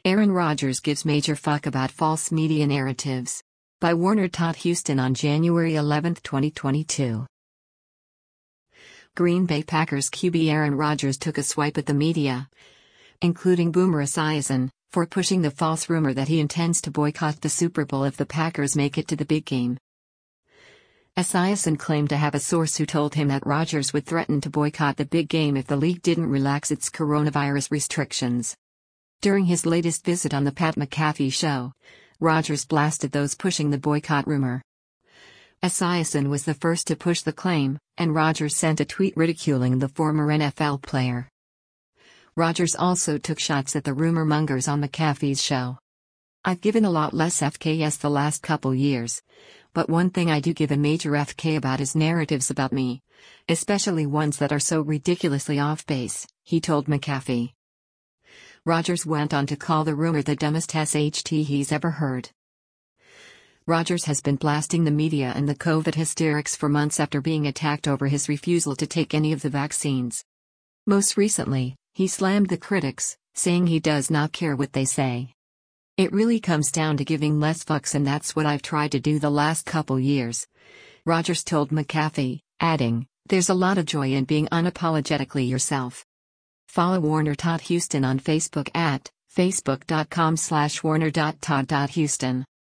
Aaron Rodgers gives major fuck about false media narratives. By Warner Todd Houston on January 11, 2022. Green Bay Packers QB Aaron Rodgers took a swipe at the media, including Boomer Esiason, for pushing the false rumor that he intends to boycott the Super Bowl if the Packers make it to the big game. Esiason claimed to have a source who told him that Rodgers would threaten to boycott the big game if the league didn't relax its coronavirus restrictions. During his latest visit on the Pat McAfee show, Rodgers blasted those pushing the boycott rumor. Esiason was the first to push the claim, and Rodgers sent a tweet ridiculing the former NFL player. Rodgers also took shots at the rumor mongers on McAfee's show. "I've given a lot less FKS the last couple years, but one thing I do give a major FK about is narratives about me, especially ones that are so ridiculously off base," he told McAfee. Rodgers went on to call the rumor the dumbest SHT he's ever heard. Rodgers has been blasting the media and the COVID hysterics for months after being attacked over his refusal to take any of the vaccines. Most recently, he slammed the critics, saying he does not care what they say. "It really comes down to giving less fucks, and that's what I've tried to do the last couple years," Rodgers told McAfee, adding, "There's a lot of joy in being unapologetically yourself." Follow Warner Todd Houston on Facebook at facebook.com/warner.todd.houston.